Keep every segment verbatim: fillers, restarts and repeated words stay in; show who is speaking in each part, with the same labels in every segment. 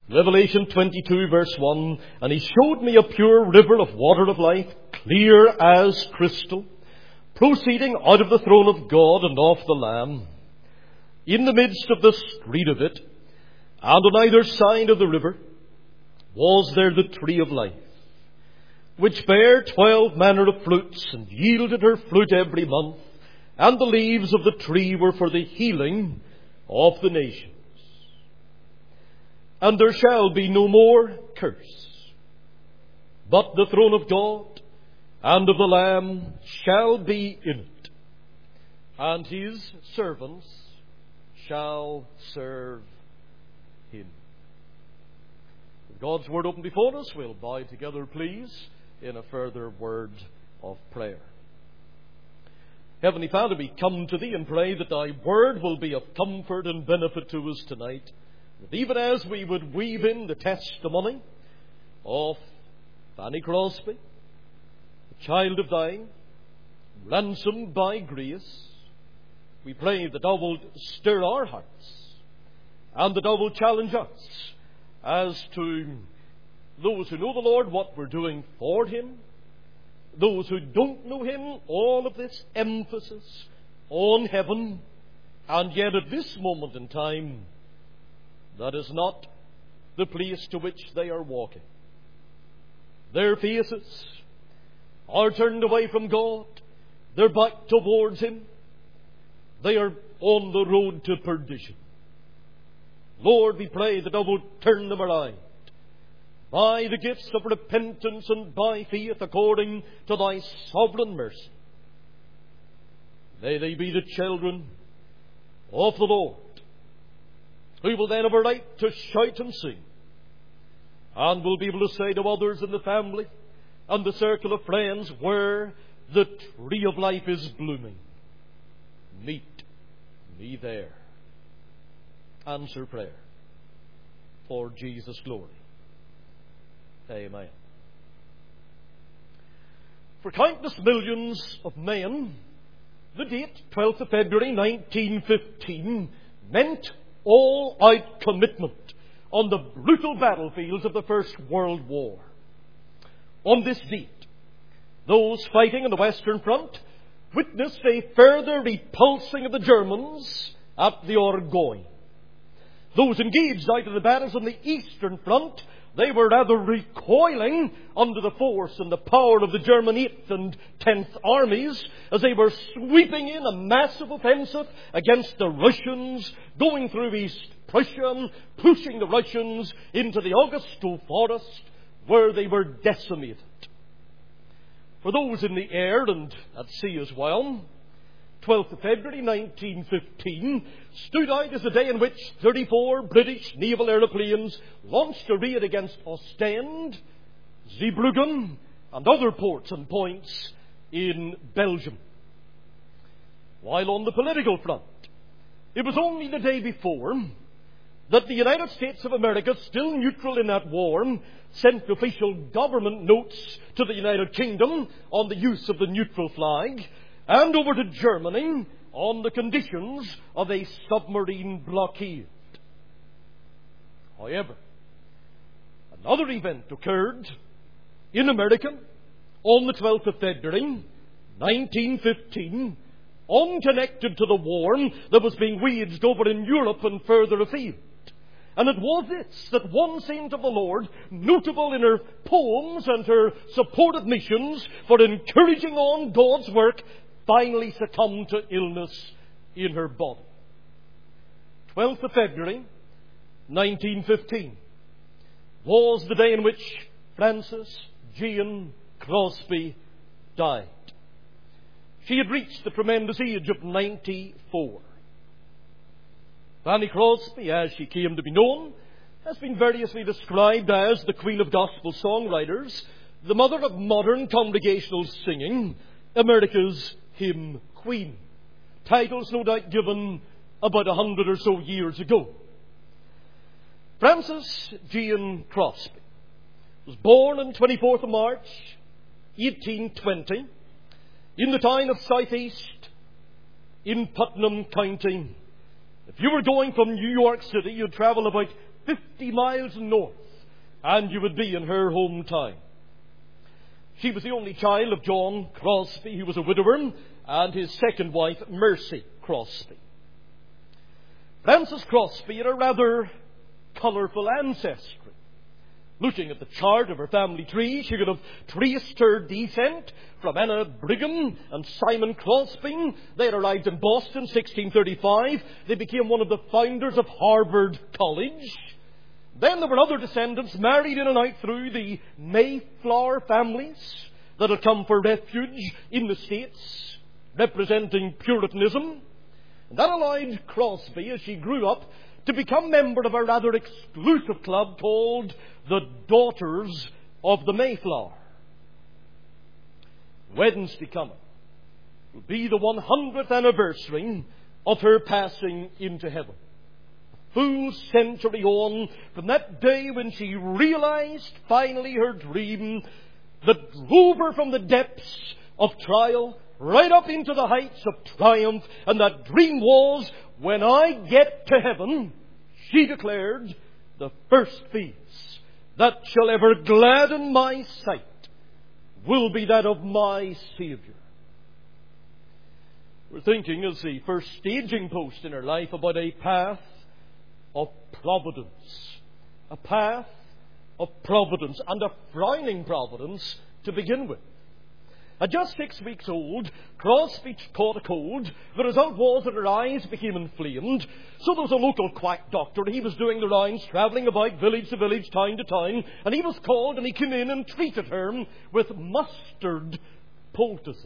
Speaker 1: Revelation twenty-two verse one, and he showed me a pure river of water of life, clear as crystal, proceeding out of the throne of God and of the Lamb. In the midst of the street of it, and on either side of the river, was there the tree of life, which bare twelve manner of fruits, and yielded her fruit every month, and the leaves of the tree were for the healing of the nations. And there shall be no more curse, but the throne of God and of the Lamb shall be in it, and his servants shall serve him. With God's word open before us, we'll bow together, please, in a further word of prayer. Heavenly Father, we come to Thee and pray that Thy word will be of comfort and benefit to us tonight. That even as we would weave in the testimony of Fanny Crosby, a child of Thine, ransomed by grace, we pray that Thou wilt stir our hearts and that Thou wilt challenge us as to those who know the Lord, what we're doing for Him. Those who don't know Him, all of this emphasis on heaven. And yet at this moment in time, that is not the place to which they are walking. Their faces are turned away from God. They're back towards Him. They are on the road to perdition. Lord, we pray that Thou wilt turn them around by the gifts of repentance and by faith according to Thy sovereign mercy. May they be the children of the Lord, who will then have a right to shout and sing, and will be able to say to others in the family and the circle of friends where the tree of life is blooming, meet me there. Answer prayer for Jesus' glory. Amen. For countless millions of men, the date twelfth of February nineteen fifteen meant all-out commitment on the brutal battlefields of the First World War. On this date, those fighting on the Western Front witnessed a further repulsing of the Germans at the Argonne. Those engaged out of the battles on the Eastern Front, they were rather recoiling under the force and the power of the German eighth and tenth armies as they were sweeping in a massive offensive against the Russians, going through East Prussia, pushing the Russians into the Augusto forest where they were decimated. For those in the air and at sea as well, twelfth of February nineteen fifteen stood out as the day in which thirty-four British naval aeroplanes launched a raid against Ostend, Zeebrugge, and other ports and points in Belgium. While on the political front, it was only the day before that the United States of America, still neutral in that war, sent official government notes to the United Kingdom on the use of the neutral flag, and over to Germany on the conditions of a submarine blockade. However, another event occurred in America on the twelfth of February nineteen fifteen, unconnected to the war that was being waged over in Europe and further afield. And it was this, that one saint of the Lord, notable in her poems and her supported missions for encouraging on God's work, finally succumbed to illness in her body. twelfth of February nineteen fifteen was the day in which Frances Jane Crosby died. She had reached the tremendous age of ninety-four. Fanny Crosby, as she came to be known, has been variously described as the Queen of Gospel Songwriters, the mother of modern congregational singing, America's Hymn Queen. Titles no doubt given about a hundred or so years ago. Frances Jane Crosby was born on twenty-fourth of March, eighteen twenty, in the town of Southeast in Putnam County. If you were going from New York City, you'd travel about fifty miles north, and you would be in her hometown. She was the only child of John Crosbie, who was a widower, and his second wife, Mercy Crosbie. Frances Crosbie had a rather colourful ancestry. Looking at the chart of her family tree, she could have traced her descent from Anna Brigham and Simon Crosbie. They had arrived in Boston in sixteen thirty-five. They became one of the founders of Harvard College. Then there were other descendants married in and out through the Mayflower families that had come for refuge in the States, representing Puritanism. And that allowed Crosbie, as she grew up, to become member of a rather exclusive club called the Daughters of the Mayflower. Wednesday coming will be the one hundredth anniversary of her passing into heaven. A full century on from that day when she realized finally her dream that drove her from the depths of trial right up into the heights of triumph. And that dream was, when I get to heaven, she declared, the first feast that shall ever gladden my sight will be that of my Saviour. We're thinking as the first staging post in her life about a path of providence. A path of providence, and a frowning providence to begin with. At just six weeks old, Crosbie caught a cold. The result was that her eyes became inflamed. So there was a local quack doctor. He was doing the rounds, travelling about village to village, town to town. And he was called, and he came in and treated her with mustard poultices.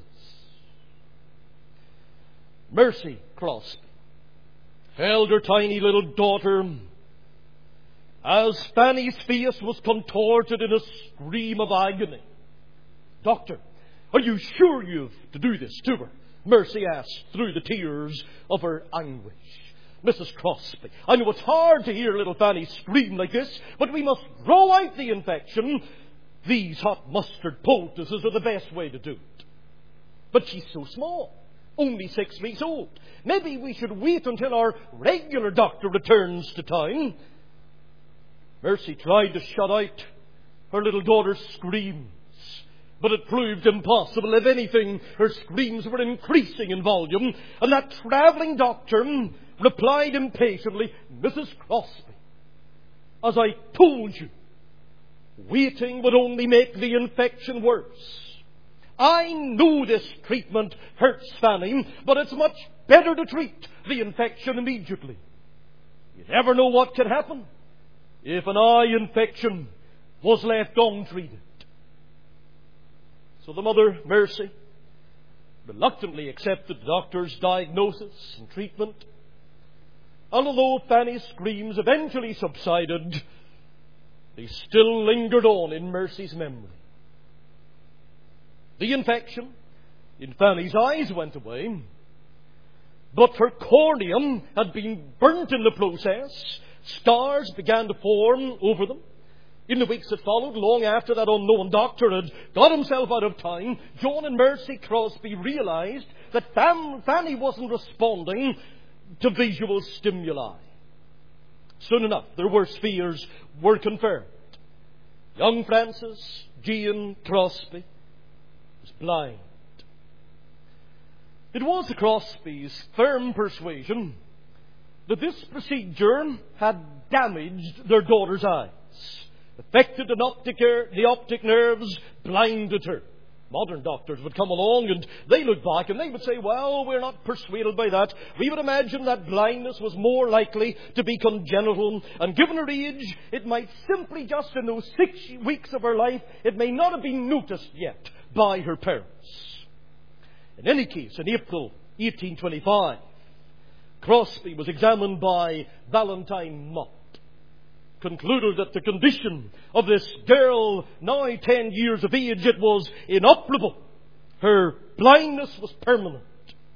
Speaker 1: Mercy Crosbie held her tiny little daughter as Fanny's face was contorted in a scream of agony. "Doctor, are you sure you've to do this to her?" Mercy asked through the tears of her anguish. "Missus Crosbie, I know it's hard to hear little Fanny scream like this, but we must draw out the infection. These hot mustard poultices are the best way to do it." "But she's so small, only six weeks old. Maybe we should wait until our regular doctor returns to town." Mercy tried to shut out her little daughter's screams, but it proved impossible. If anything, her screams were increasing in volume, and that travelling doctor replied impatiently, "Missus Crosbie, as I told you, waiting would only make the infection worse. I know this treatment hurts Fanny, but it's much better to treat the infection immediately. You never know what could happen if an eye infection was left untreated." So the mother, Mercy, reluctantly accepted the doctor's diagnosis and treatment. And although Fanny's screams eventually subsided, they still lingered on in Mercy's memory. The infection in Fanny's eyes went away, but her cornea had been burnt in the process. Scars began to form over them. In the weeks that followed, long after that unknown doctor had got himself out of town, John and Mercy Crosbie realized that Fanny wasn't responding to visual stimuli. Soon enough, their worst fears were confirmed. Young Frances Jane Crosbie was blind. It was the Crosbies' firm persuasion that this procedure had damaged their daughter's eyes, affected an optic, the optic nerves, blinded her. Modern doctors would come along and they look back and they would say, "Well, we're not persuaded by that. We would imagine that blindness was more likely to be congenital, and given her age, it might simply just in those six weeks of her life, it may not have been noticed yet by her parents." In any case, in April eighteen twenty-five, Crosbie was examined by Valentine Mott. Concluded that the condition of this girl, now ten years of age, it was inoperable. Her blindness was permanent.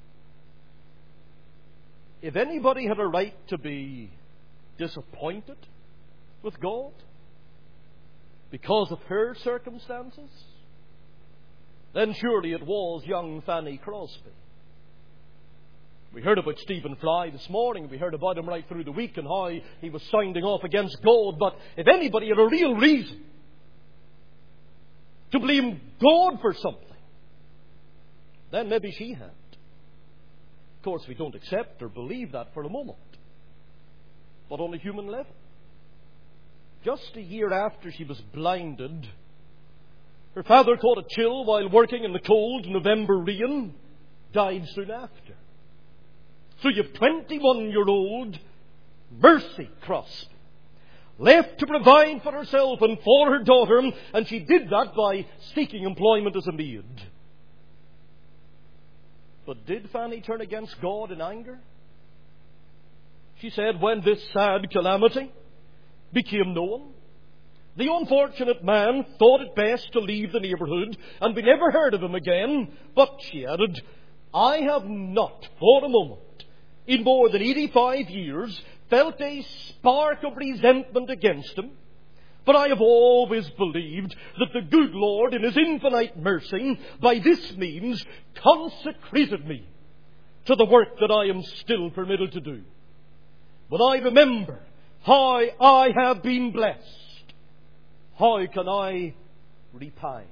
Speaker 1: If anybody had a right to be disappointed with God because of her circumstances, then surely it was young Fanny Crosbie. We heard about Stephen Fry this morning. We heard about him right through the week and how he was sounding off against God. But if anybody had a real reason to blame God for something, then maybe she had. Of course, we don't accept or believe that for a moment. But on a human level, just a year after she was blinded, her father caught a chill while working in the cold November rain, died soon after. So you have twenty-one-year-old Mercy Crosby, left to provide for herself and for her daughter, and she did that by seeking employment as a maid. But did Fanny turn against God in anger? She said, when this sad calamity became known, the unfortunate man thought it best to leave the neighbourhood, and we never heard of him again. But, she added, I have not for a moment, in more than eighty-five years, felt a spark of resentment against him. But I have always believed that the good Lord, in His infinite mercy, by this means consecrated me to the work that I am still permitted to do. When I remember how I have been blessed, how can I repine?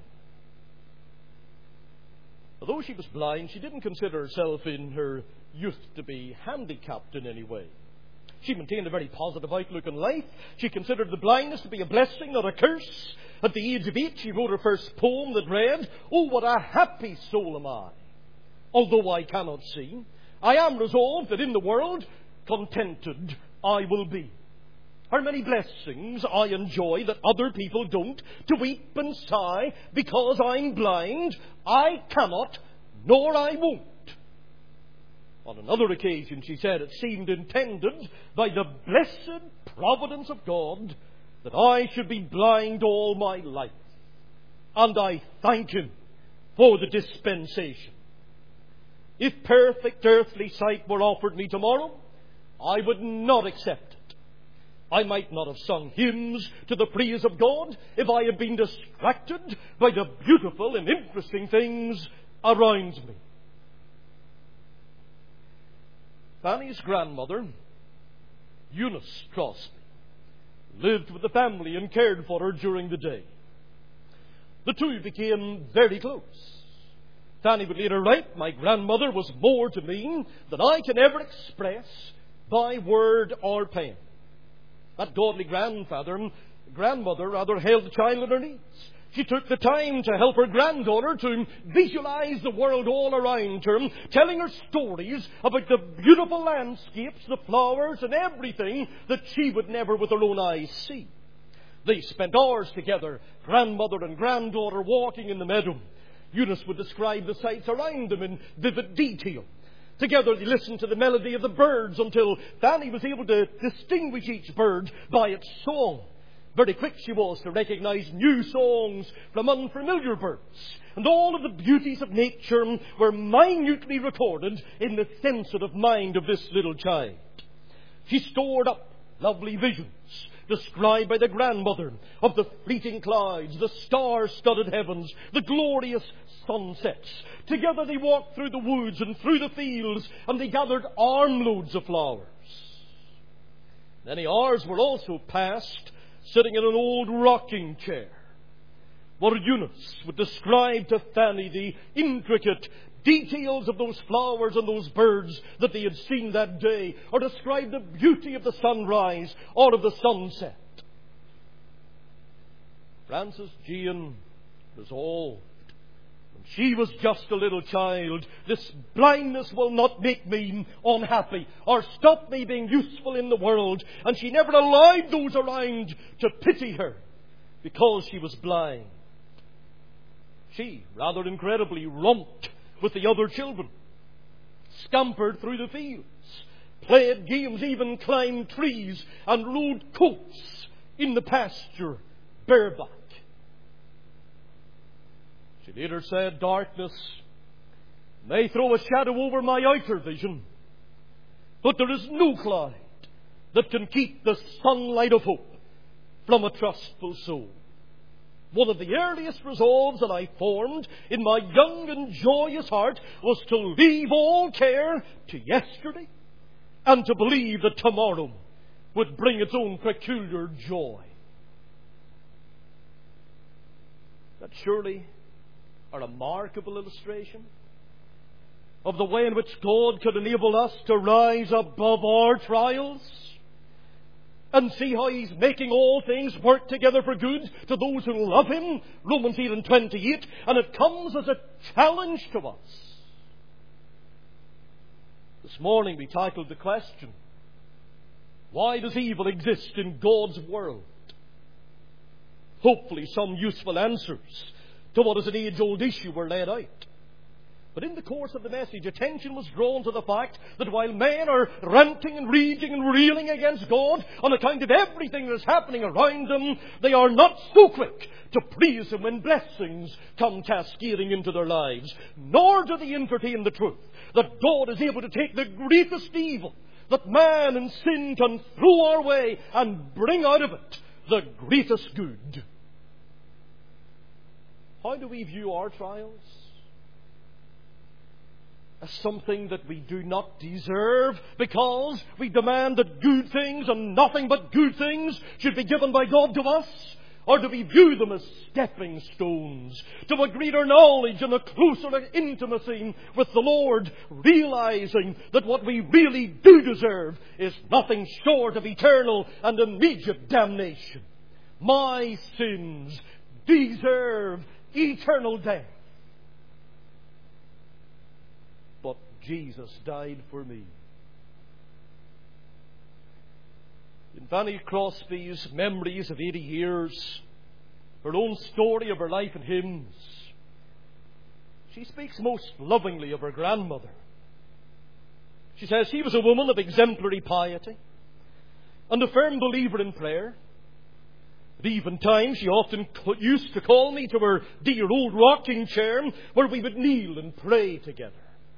Speaker 1: Although she was blind, she didn't consider herself in her youth to be handicapped in any way. She maintained a very positive outlook on life. She considered the blindness to be a blessing, not a curse. At the age of eight, she wrote her first poem that read, "Oh, what a happy soul am I! Although I cannot see, I am resolved that in the world contented I will be. How many blessings I enjoy that other people don't, to weep and sigh because I'm blind, I cannot, nor I won't." On another occasion, she said, it seemed intended by the blessed providence of God that I should be blind all my life. And I thank Him for the dispensation. If perfect earthly sight were offered me tomorrow, I would not accept it. I might not have sung hymns to the praise of God if I had been distracted by the beautiful and interesting things around me. Fanny's grandmother, Eunice Crosby, lived with the family and cared for her during the day. The two became very close. Fanny would later write, "My grandmother was more to me than I can ever express by word or pen." That godly grandfather, grandmother rather, held the child in her knees. She took the time to help her granddaughter to visualize the world all around her, telling her stories about the beautiful landscapes, the flowers, and everything that she would never with her own eyes see. They spent hours together, grandmother and granddaughter, walking in the meadow. Eunice would describe the sights around them in vivid detail. Together they listened to the melody of the birds until Fanny was able to distinguish each bird by its song. Very quick she was to recognize new songs from unfamiliar birds. And all of the beauties of nature were minutely recorded in the sensitive mind of this little child. She stored up lovely visions described by the grandmother of the fleeting clouds, the star-studded heavens, the glorious sunsets. Together they walked through the woods and through the fields, and they gathered armloads of flowers. Many hours were also passed sitting in an old rocking chair, where Eunice would describe to Fanny the intricate details of those flowers and those birds that they had seen that day, or describe the beauty of the sunrise or of the sunset. Frances Jane resolved, when she was just a little child, this blindness will not make me unhappy or stop me being useful in the world. And she never allowed those around to pity her because she was blind. She, rather incredibly, romped with the other children, scampered through the fields, played games, even climbed trees, and rode colts in the pasture bareback. She later said, "Darkness may throw a shadow over my outer vision, but there is no cloud that can keep the sunlight of hope from a trustful soul. One of the earliest resolves that I formed in my young and joyous heart was to leave all care to yesterday and to believe that tomorrow would bring its own peculiar joy. That's surely a remarkable illustration of the way in which God could enable us to rise above our trials and see how He's making all things work together for good to those who love Him. Romans eight and twenty-eight. And it comes as a challenge to us. This morning we titled the question, why does evil exist in God's world? Hopefully some useful answers to what is an age-old issue were laid out. But in the course of the message, attention was drawn to the fact that while men are ranting and raging and reeling against God on account of everything that is happening around them, they are not so quick to praise Him when blessings come cascading into their lives. Nor do they entertain the truth that God is able to take the greatest evil that man and sin can throw our way and bring out of it the greatest good. How do we view our trials? As something that we do not deserve because we demand that good things and nothing but good things should be given by God to us? Or do we view them as stepping stones to a greater knowledge and a closer intimacy with the Lord, realizing that what we really do deserve is nothing short of eternal and immediate damnation? My sins deserve eternal death. But Jesus died for me. In Fanny Crosby's Memories of eighty years, her own story of her life and hymns, she speaks most lovingly of her grandmother. She says she was a woman of exemplary piety and a firm believer in prayer. At even times she often used to call me to her dear old rocking chair where we would kneel and pray together.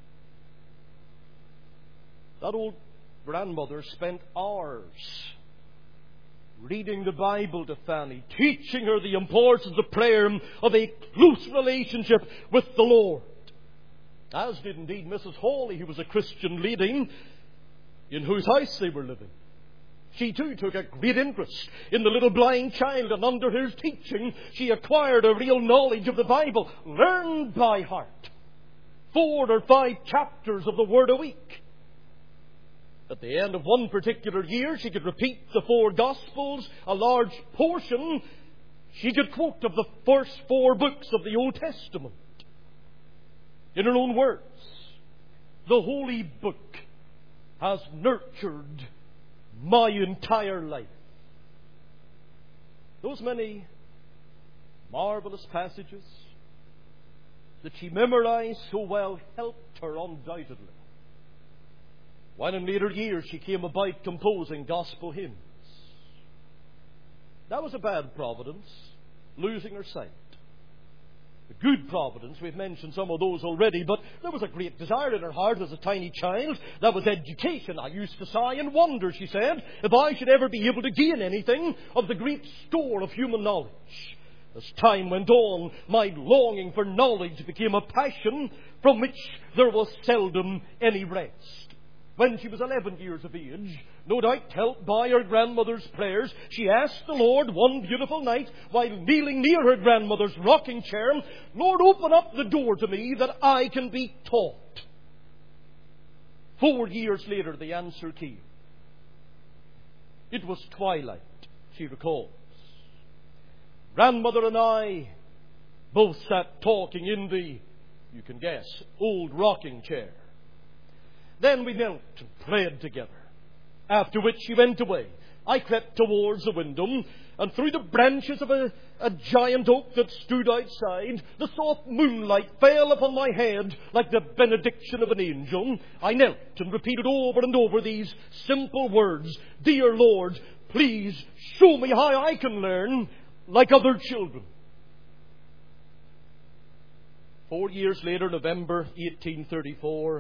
Speaker 1: That old grandmother spent hours reading the Bible to Fanny, teaching her the importance of prayer, of a close relationship with the Lord. As did indeed Missus Hawley, who was a Christian lady in whose house they were living. She too took a great interest in the little blind child, and under his teaching she acquired a real knowledge of the Bible, learned by heart four or five chapters of the Word a week. At the end of one particular year, she could repeat the four Gospels, a large portion she could quote of the first four books of the Old Testament. In her own words, the Holy Book has nurtured my entire life. Those many marvelous passages that she memorized so well helped her undoubtedly, while in later years she came about composing gospel hymns. That was a bad providence, losing her sight. A good providence, we've mentioned some of those already, but there was a great desire in her heart as a tiny child. That was education. I used to sigh and wonder, she said, if I should ever be able to gain anything of the great store of human knowledge. As time went on, my longing for knowledge became a passion from which there was seldom any rest. When she was eleven years of age, no doubt helped by her grandmother's prayers, she asked the Lord one beautiful night, while kneeling near her grandmother's rocking chair, "Lord, open up the door to me that I can be taught." Four years later, the answer came. It was twilight, she recalls. Grandmother and I both sat talking in the, you can guess, old rocking chair. Then we knelt and prayed together, after which she went away. I crept towards the window, and through the branches of a, a giant oak that stood outside, the soft moonlight fell upon my head like the benediction of an angel. I knelt and repeated over and over these simple words: "Dear Lord, please show me how I can learn like other children." Four years later, November eighteen thirty-four,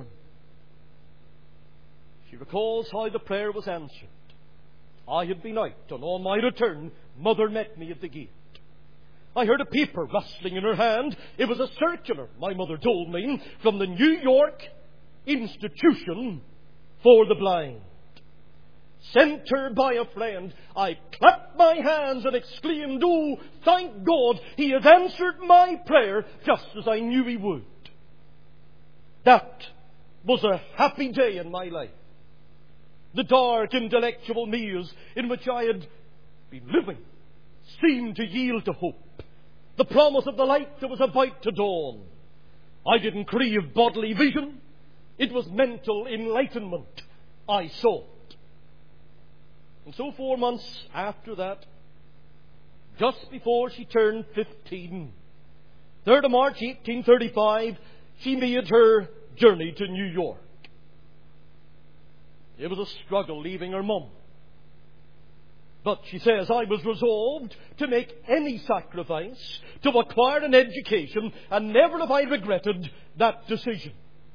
Speaker 1: she recalls how the prayer was answered. I had been out, and on my return, Mother met me at the gate. I heard a paper rustling in her hand. It was a circular, my mother told me, from the New York Institution for the Blind. Sent her by a friend. I clapped my hands and exclaimed, "Oh, thank God, He has answered my prayer just as I knew He would." That was a happy day in my life. The dark intellectual maze in which I had been living seemed to yield to hope. The promise of the light that was about to dawn. I didn't crave bodily vision. It was mental enlightenment I sought. And so four months after that, just before she turned fifteen, third of March eighteen thirty-five, she made her journey to New York. It was a struggle leaving her mum. But she says, I was resolved to make any sacrifice to acquire an education, and never have I regretted that decision.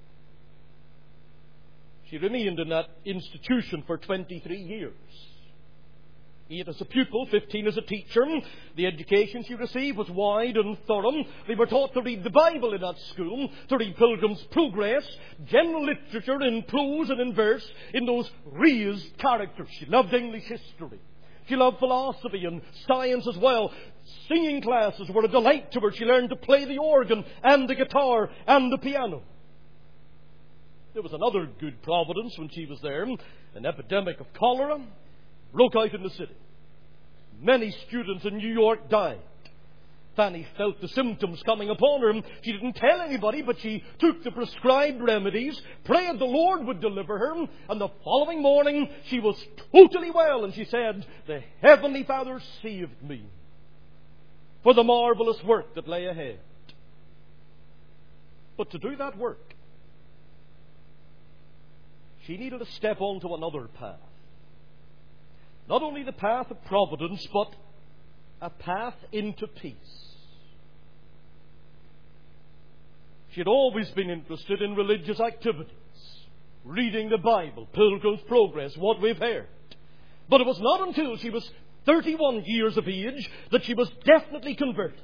Speaker 1: She remained in that institution for twenty-three years. Eight as a pupil, fifteen as a teacher. The education she received was wide and thorough. They were taught to read the Bible in that school, to read Pilgrim's Progress, general literature in prose and in verse, in those raised characters. She loved English history. She loved philosophy and science as well. Singing classes were a delight to her. She learned to play the organ and the guitar and the piano. There was another good providence when she was there. An epidemic of cholera broke out in the city. Many students in New York died. Fanny felt the symptoms coming upon her. She didn't tell anybody, but she took the prescribed remedies, prayed the Lord would deliver her, and the following morning she was totally well, and she said, "The Heavenly Father saved me for the marvelous work that lay ahead." But to do that work, she needed to step onto another path. Not only the path of providence, but a path into peace. She had always been interested in religious activities, reading the Bible, Pilgrim's Progress, what we've heard. But it was not until she was thirty-one years of age that she was definitely converted.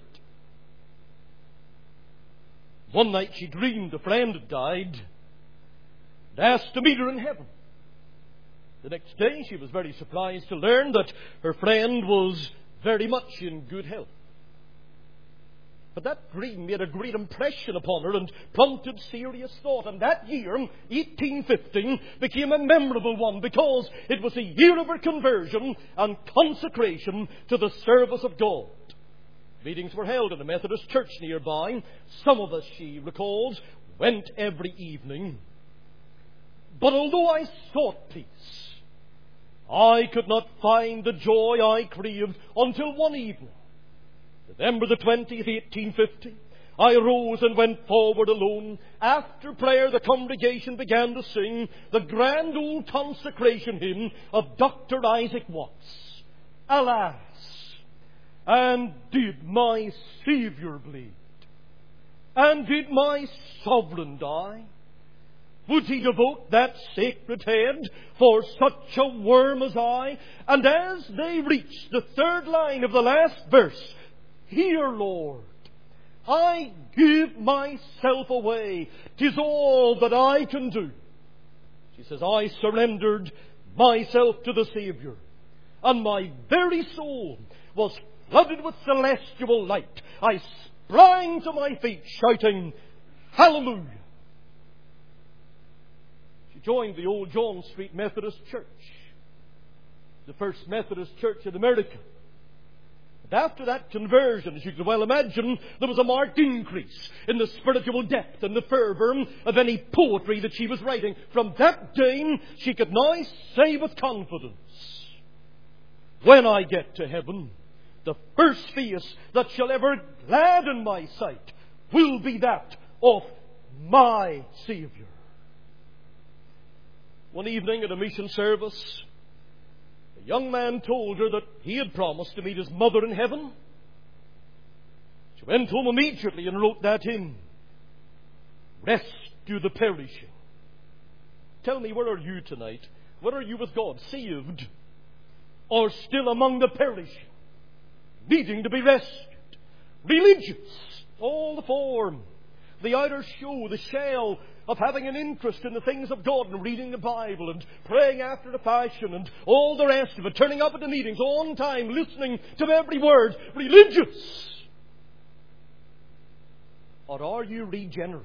Speaker 1: One night she dreamed a friend had died and asked to meet her in heaven. The next day she was very surprised to learn that her friend was very much in good health. But that dream made a great impression upon her and prompted serious thought. And that year, eighteen fifteen, became a memorable one because it was a year of her conversion and consecration to the service of God. Meetings were held in a Methodist church nearby. Some of us, she recalls, went every evening. But although I sought peace, I could not find the joy I craved until one evening, November the twentieth, eighteen fifty, I arose and went forward alone. After prayer, the congregation began to sing the grand old consecration hymn of Doctor Isaac Watts. Alas, and did my Saviour bleed? And did my Sovereign die? Would He devote that sacred head for such a worm as I? And as they reached the third line of the last verse, "Hear, Lord, I give myself away. 'Tis all that I can do." She says, I surrendered myself to the Saviour, and my very soul was flooded with celestial light. I sprang to my feet shouting, "Hallelujah!" She joined the old John Street Methodist Church, the first Methodist church in America. And after that conversion, as you can well imagine, there was a marked increase in the spiritual depth and the fervour of any poetry that she was writing. From that day, she could now say with confidence, when I get to heaven, the first face that shall ever gladden my sight will be that of my Saviour. One evening at a mission service, a young man told her that he had promised to meet his mother in heaven. She went home immediately and wrote that hymn, "Rescue the Perishing." Tell me, where are you tonight? Where are you with God? Saved or still among the perishing, needing to be rescued? religious, all the form, the outer show, the shell of having an interest in the things of God and reading the Bible and praying after the fashion and all the rest of it, turning up at the meetings on time, listening to every word, religious. Or are you regenerate?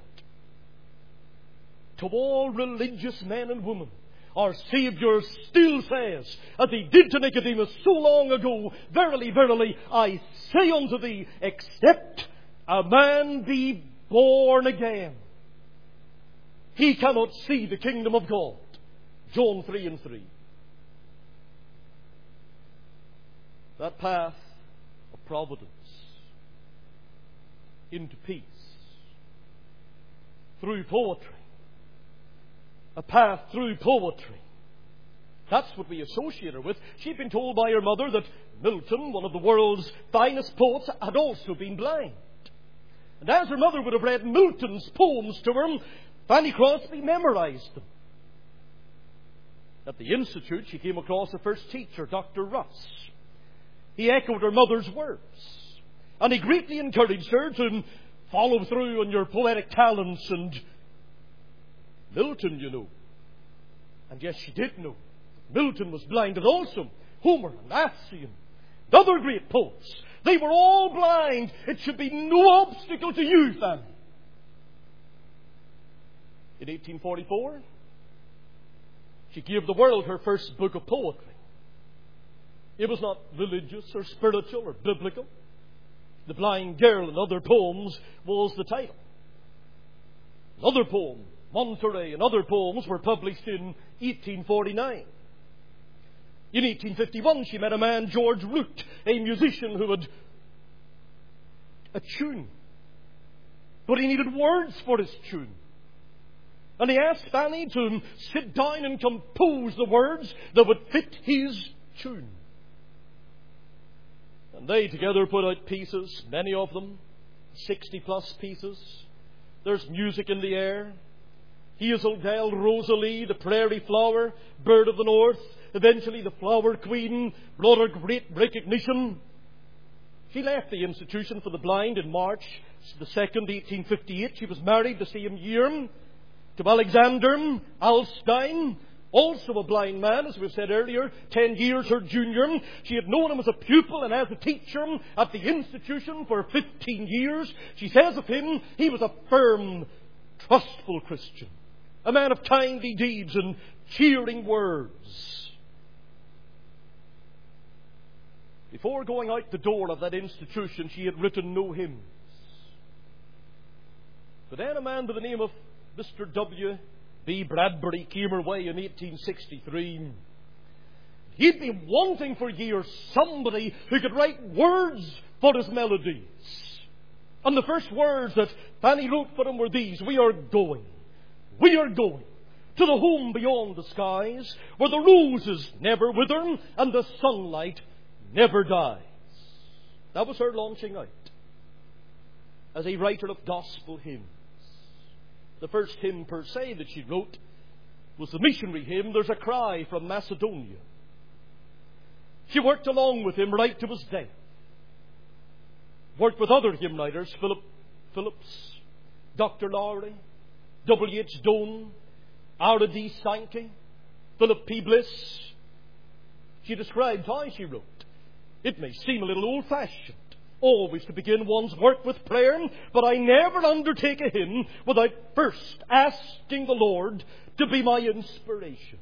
Speaker 1: To all religious men and women, our Saviour still says, as He did to Nicodemus so long ago, verily, verily, I say unto thee, except a man be born again, he cannot see the kingdom of God. John three and three. That path of providence into peace through poetry. A path through poetry. That's what we associate her with. She'd been told by her mother that Milton, one of the world's finest poets, had also been blind. And as her mother would have read Milton's poems to her, Fanny Crosby memorized them. At the Institute, she came across her first teacher, Doctor Russ. He echoed her mother's words. And he greatly encouraged her to follow through on your poetic talents. And Milton, you know. And yes, she did know. Milton was blind, and also Homer and Ossian and other great poets. They were all blind. It should be no obstacle to you, Fanny. In eighteen forty-four, she gave the world her first book of poetry. It was not religious or spiritual or biblical. The Blind Girl and Other Poems was the title. Another poem, Monterey, and other poems were published in eighteen forty-nine. In eighteen fifty-one, she met a man, George Root, a musician who had a tune. But he needed words for his tune. And he asked Fanny to sit down and compose the words that would fit his tune. And they together put out pieces, many of them, sixty plus pieces. There's Music in the Air, Hazel Dell, Rosalie, The Prairie Flower, Bird of the North. Eventually the Flower Queen brought her great recognition. She left the institution for the blind in March the second, eighteen fifty-eight. She was married the same year to Alexander Alstein, also a blind man, as we've said earlier, ten years her junior. She had known him as a pupil and as a teacher at the institution for fifteen years. She says of him, he was a firm, trustful Christian, a man of kindly deeds and cheering words. Before going out the door of that institution, she had written no hymns. But then a man by the name of Mister W B Bradbury came her way in eighteen sixty-three. He'd been wanting for years somebody who could write words for his melodies. And the first words that Fanny wrote for him were these: we are going, we are going to the home beyond the skies, where the roses never wither and the sunlight never dies. That was her launching out as a writer of gospel hymns. The first hymn per se that she wrote was the missionary hymn, There's a Cry from Macedonia. She worked along with him right to his death. Worked with other hymn writers, Philip Phillips, Doctor Lowry, W H Doane, Ara D. Sankey, Philip P. Bliss. She described how she wrote. It may seem a little old-fashioned, always to begin one's work with prayer, but I never undertake a hymn without first asking the Lord to be my inspiration.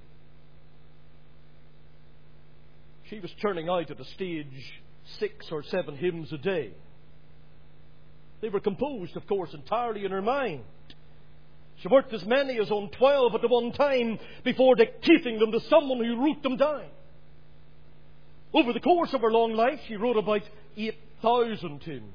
Speaker 1: She was turning out at a stage six or seven hymns a day. They were composed, of course, entirely in her mind. She worked as many as on twelve at the one time before dictating them to someone who wrote them down. Over the course of her long life, she wrote about eight thousand hymns.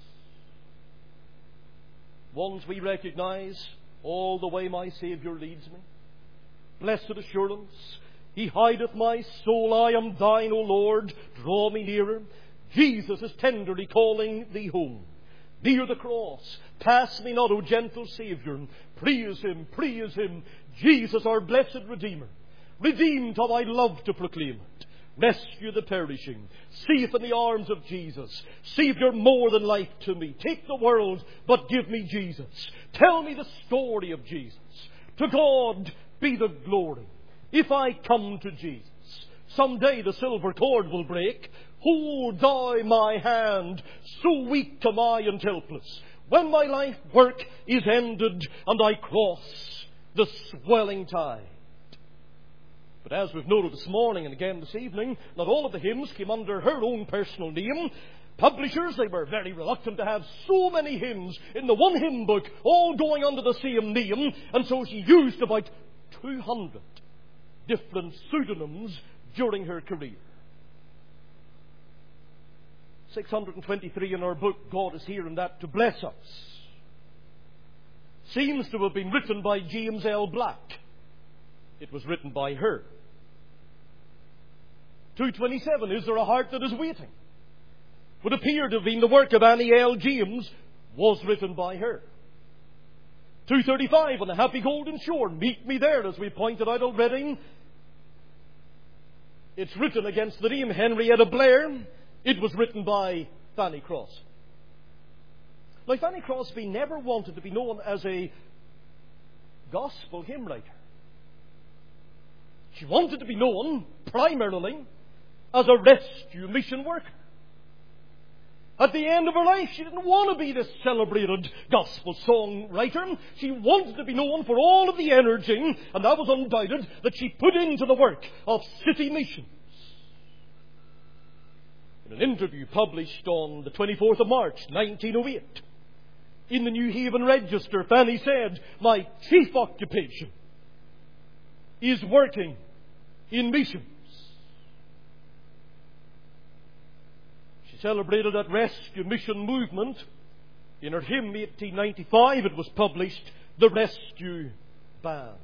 Speaker 1: Ones we recognize, All the Way My Saviour Leads Me, Blessed Assurance, He hideth my soul, I am thine, O Lord, draw me nearer. Jesus is tenderly calling thee home. Near the cross, pass me not, O gentle Saviour. Praise Him, praise Him, Jesus our blessed Redeemer. Redeemed, how I love to proclaim it. Rescue the perishing. Safe in the arms of Jesus. Savior more than life to me. Take the world, but give me Jesus. Tell me the story of Jesus. To God be the glory. If I come to Jesus, someday the silver cord will break. Hold thou my hand, so weak am I and helpless. When my life work is ended and I cross the swelling tide. But as we've noted this morning and again this evening, not all of the hymns came under her own personal name. Publishers, they were very reluctant to have so many hymns in the one hymn book, all going under the same name, and so she used about two hundred different pseudonyms during her career. six hundred twenty-three in her book, God is Here and That to Bless Us, seems to have been written by James L. Black. It was written by her. two twenty-seven, Is There a Heart That Is Waiting? Would appear to have been the work of Annie L. James, was written by her. two thirty-five, On the Happy Golden Shore, Meet Me There, as we pointed out already. It's written against the name Henrietta Blair. It was written by Fanny Crosby. Now, Fanny Crosby never wanted to be known as a gospel hymn writer. She wanted to be known primarily as a rescue mission worker. At the end of her life, she didn't want to be this celebrated gospel songwriter. She wanted to be known for all of the energy, and that was undoubted, that she put into the work of city missions. In an interview published on the twenty-fourth of March, nineteen oh eight, in the New Haven Register, Fanny said, "My chief occupation is working in missions." She celebrated that rescue mission movement. In her hymn, eighteen ninety-five, it was published, The Rescue Band.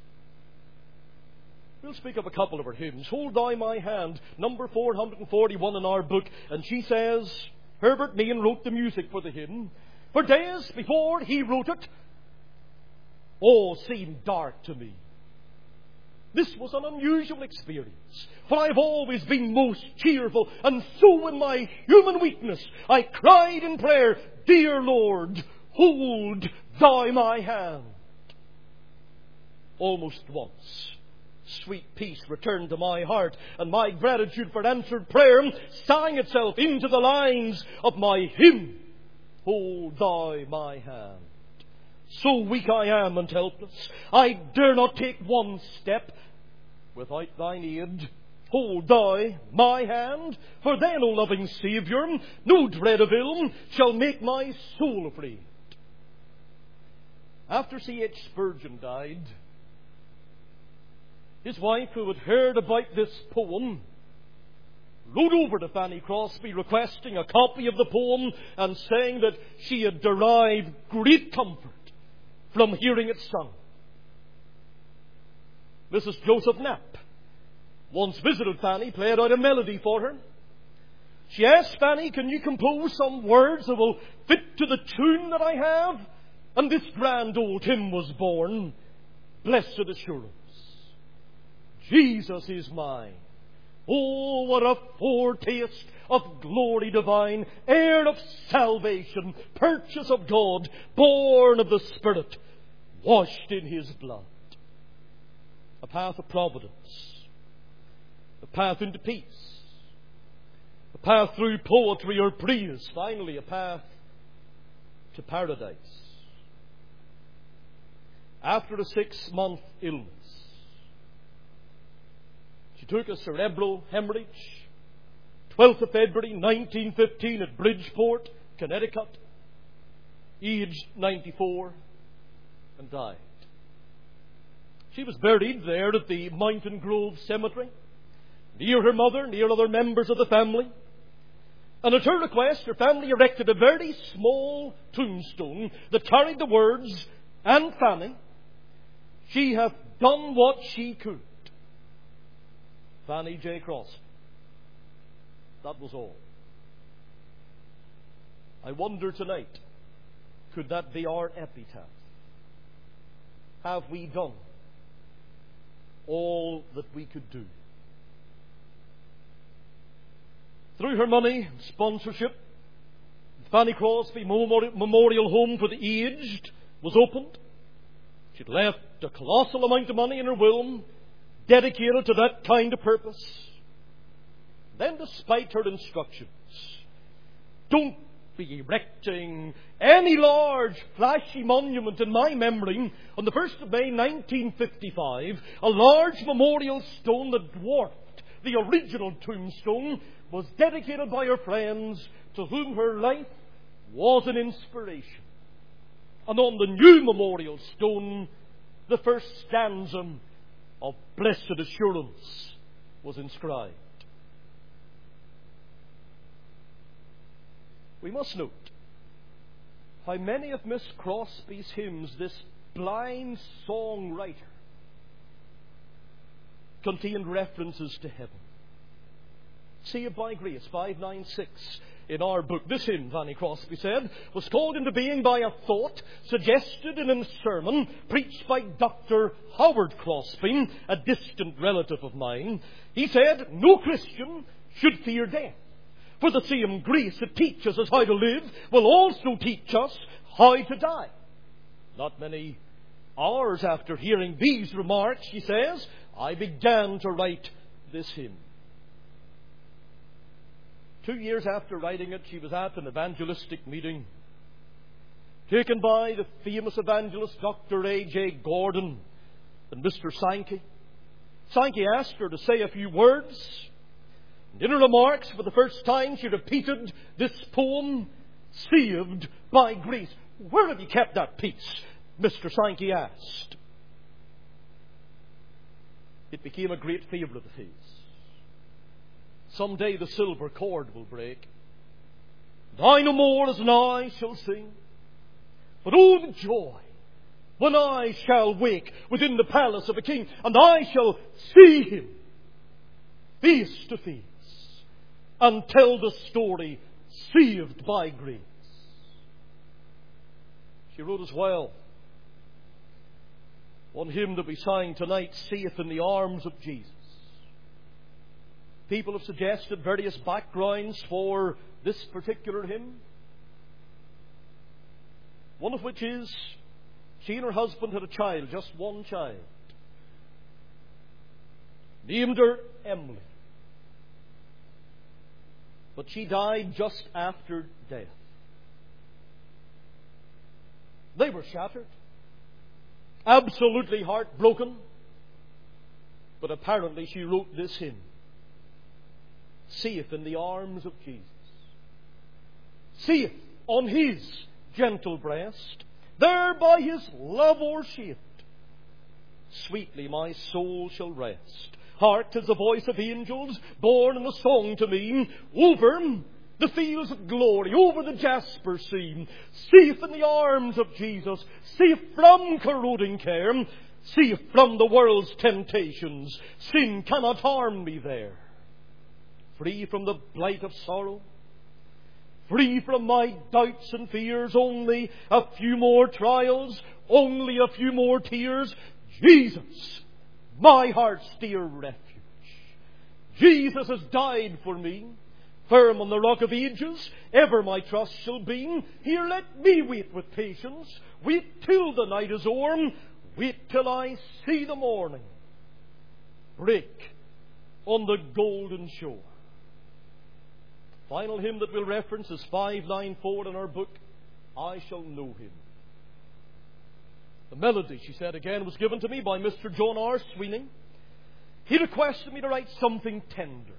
Speaker 1: We'll speak of a couple of her hymns. Hold Thou My Hand, number four hundred forty-one in our book. And she says, Herbert Meehan wrote the music for the hymn. For days before he wrote it, all seemed dark to me. This was an unusual experience, for I've always been most cheerful, and so in my human weakness I cried in prayer, Dear Lord, hold Thou my hand. Almost once, sweet peace returned to my heart, and my gratitude for answered prayer sang itself into the lines of my hymn, Hold Thou my hand. So weak I am and helpless, I dare not take one step without Thine aid. Hold Thou my hand, for then, O loving Saviour, no dread of ill shall make my soul afraid. After C H Spurgeon died, his wife, who had heard about this poem, wrote over to Fanny Crosby requesting a copy of the poem and saying that she had derived great comfort from hearing it sung. Missus Joseph Knapp once visited Fanny, played out a melody for her. She asked Fanny, can you compose some words that will fit to the tune that I have? And this grand old hymn was born, Blessed Assurance, Jesus is mine. Oh, what a foretaste of glory divine, heir of salvation, purchase of God, born of the Spirit, washed in His blood. A path of providence, a path into peace, a path through poetry or praise, finally a path to paradise. After a six-month illness, she took a cerebral hemorrhage, twelfth of February nineteen fifteen at Bridgeport, Connecticut, aged ninety-four, and died. She was buried there at the Mountain Grove Cemetery, near her mother, near other members of the family. And at her request, her family erected a very small tombstone that carried the words, and Fanny, she hath done what she could. Fanny J. Crosby. That was all. I wonder tonight, could that be our epitaph? Have we done all that we could do? Through her money and sponsorship, Fanny Crosby Memorial Home for the Aged was opened. She'd left a colossal amount of money in her will dedicated to that kind of purpose. Then, despite her instructions, don't be erecting any large, flashy monument in my memory. On the first of May nineteen fifty-five, a large memorial stone that dwarfed the original tombstone was dedicated by her friends to whom her life was an inspiration. And on the new memorial stone, the first stanza of Blessed Assurance was inscribed. We must note how many of Miss Crosby's hymns this blind songwriter contained references to heaven. Saved by Grace, five ninety-six in our book. This hymn, Fanny Crosby said, was called into being by a thought suggested in a sermon preached by Doctor Howard Crosby, a distant relative of mine. He said, no Christian should fear death, for the same grace that teaches us how to live will also teach us how to die. Not many hours after hearing these remarks, she says, I began to write this hymn. Two years after writing it, she was at an evangelistic meeting taken by the famous evangelist Doctor A J Gordon and Mister Sankey. Sankey asked her to say a few words. And in her remarks, for the first time, she repeated this poem, Saved by Grace. Where have you kept that piece? Mister Sankey asked. It became a great favourite of his. Someday the silver cord will break, and I no more as now shall sing. But oh, the joy when I shall wake within the palace of a king, and I shall see him face to face, and tell the story, saved by grace. She wrote as well one hymn that we sang tonight, Safe in the Arms of Jesus. People have suggested various backgrounds for this particular hymn. One of which is she and her husband had a child, just one child. Named her Emily. But she died just after death. They were shattered, absolutely heartbroken. But apparently she wrote this hymn, Safe in the arms of Jesus. Safe on his gentle breast, there by his love o'ershaped, sweetly my soul shall rest. Hark, 'tis the voice of angels borne in a song to me, over the fields of glory, over the jasper sea. Safe in the arms of Jesus, safe from corroding care, safe from the world's temptations. Sin cannot harm me there. Free from the blight of sorrow, free from my doubts and fears, only a few more trials, only a few more tears. Jesus, my heart's dear refuge. Jesus has died for me, firm on the rock of ages, ever my trust shall be. Here let me wait with patience, wait till the night is o'er, wait till I see the morning break on the golden shore. Final hymn that we'll reference is five ninety-four in our book, I Shall Know Him. The melody, she said again, was given to me by Mister John R. Sweeney. He requested me to write something tender.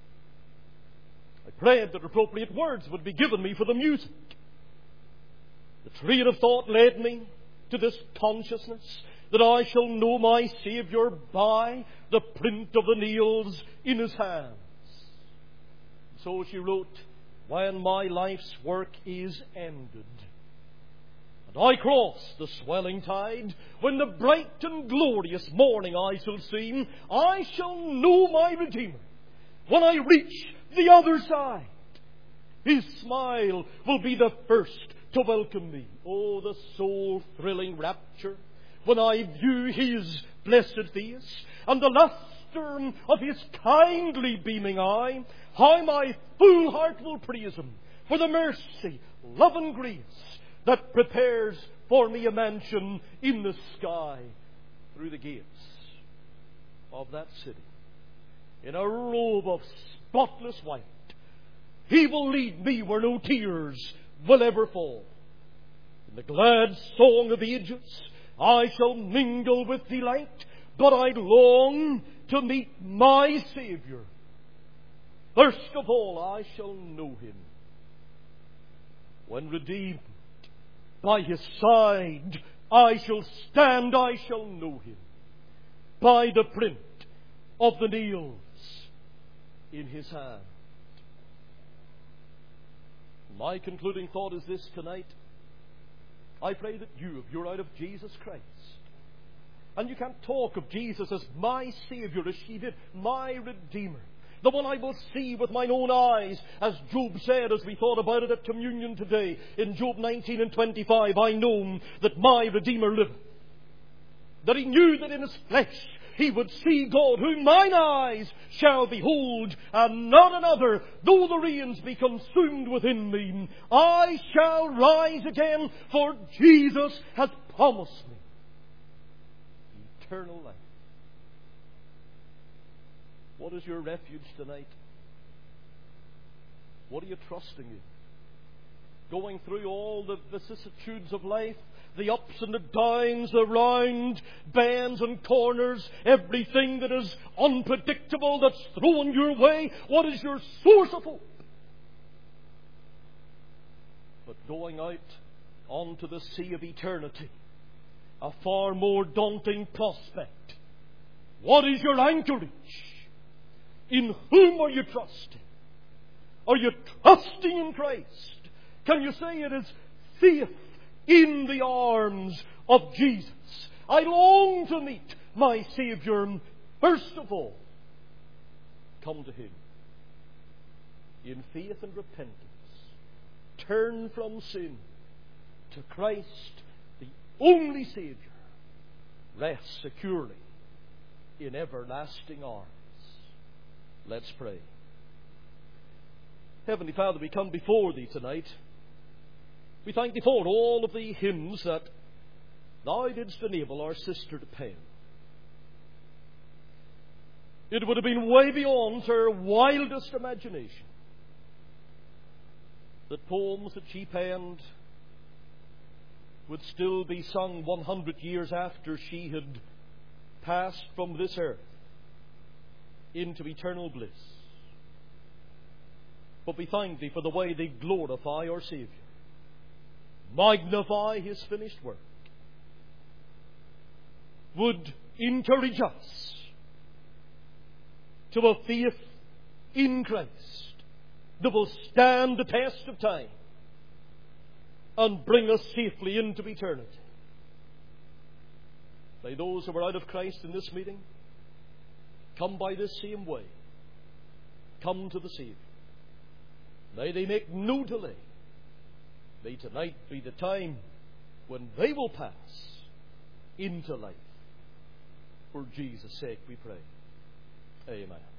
Speaker 1: I prayed that appropriate words would be given me for the music. The train of thought led me to this consciousness that I shall know my Saviour by the print of the nails in his hands. So she wrote, when my life's work is ended, and I cross the swelling tide, when the bright and glorious morning I shall see, I shall know my Redeemer when I reach the other side. His smile will be the first to welcome me. Oh, the soul-thrilling rapture when I view his blessed face, and the lust lustre of his kindly beaming eye, how my full heart will praise him for the mercy, love, and grace that prepares for me a mansion in the sky. Through the gates of that city, in a robe of spotless white, he will lead me where no tears will ever fall. In the glad song of ages I shall mingle with delight, but I long to meet my Saviour. First of all, I shall know him. When redeemed by his side I shall stand, I shall know him by the print of the nails in his hand. My concluding thought is this tonight. I pray that you, if you're out of Jesus Christ, and you can't talk of Jesus as my Saviour, as she did, my Redeemer, the one I will see with mine own eyes, as Job said as we thought about it at communion today, in Job nineteen and twenty-five, I know that my Redeemer liveth. That he knew that in his flesh he would see God, whom mine eyes shall behold, and not another, though the rains be consumed within me. I shall rise again, for Jesus hath promised me eternal life. What is your refuge tonight? What are you trusting in? Going through all the vicissitudes of life, the ups and the downs, the round bends and corners, everything that is unpredictable that's thrown your way, what is your source of hope? But going out onto the sea of eternity, a far more daunting prospect. What is your anchorage? In whom are you trusting? Are you trusting in Christ? Can you say it is faith in the arms of Jesus? I long to meet my Saviour. First of all, come to him in faith and repentance. Turn from sin to Christ, the only Saviour. Rest securely in everlasting arms. Let's pray. Heavenly Father, we come before Thee tonight. We thank Thee for all of the hymns that Thou didst enable our sister to pen. It would have been way beyond her wildest imagination that poems that she penned would still be sung one hundred years after she had passed from this earth into eternal bliss. But we thank Thee for the way they glorify our Saviour, magnify His finished work, would encourage us to a faith in Christ that will stand the test of time and bring us safely into eternity. May those who are out of Christ in this meeting come by this same way. Come to the Saviour. May they make no delay. May tonight be the time when they will pass into life. For Jesus' sake we pray. Amen.